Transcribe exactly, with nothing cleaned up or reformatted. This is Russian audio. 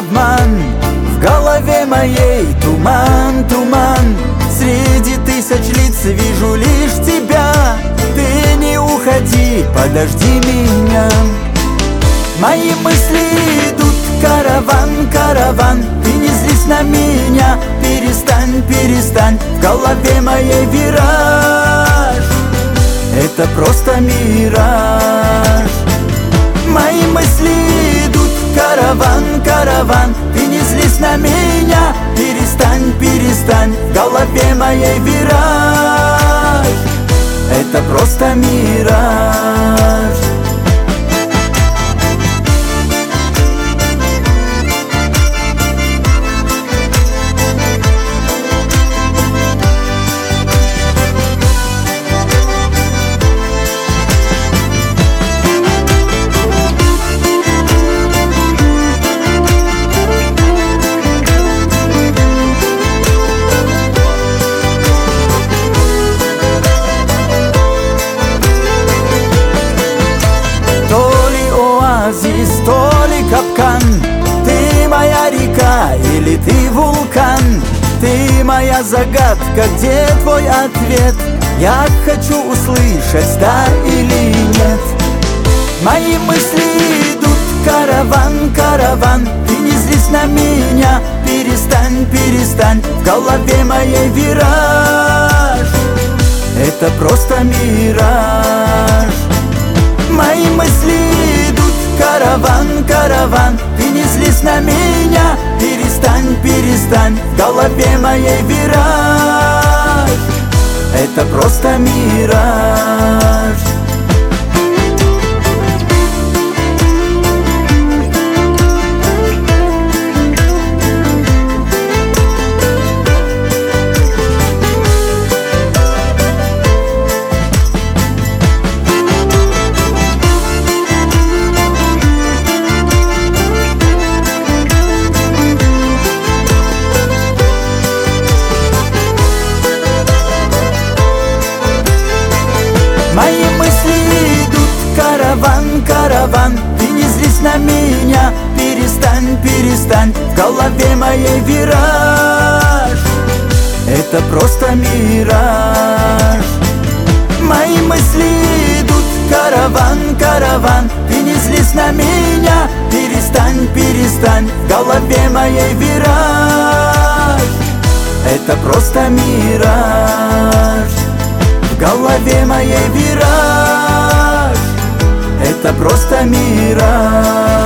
обман. В голове моей туман, туман. Среди тысяч лиц вижу лишь тебя. Ты не уходи, подожди меня. Мои мысли идут, караван, караван. Ты не злись на меня, перестань, перестань. В голове моей вираж, это просто мираж. Мои мысли идут, караван, караван. Ты не злись на меня, перестань, перестань. В голове моей вираж, это просто мираж. То ли капкан, ты моя река или ты вулкан. Ты моя загадка, где твой ответ? Я хочу услышать, да или нет. Мои мысли идут, караван, караван. Ты не злись на меня, перестань, перестань. В голове моей вираж, это просто мираж. Мои мысли идут, караван, караван. Ты не злись на меня, перестань, перестань. В голове моей вираж, это просто мираж. Мои мысли идут, караван, караван. Ты не злись на меня, перестань, перестань. В голове моей вираж, это просто мираж. Мои мысли идут, караван, караван. Ты не злись на меня, перестань, перестань. В голове моей вираж, это просто мираж. В голове моей вираж, это просто мираж.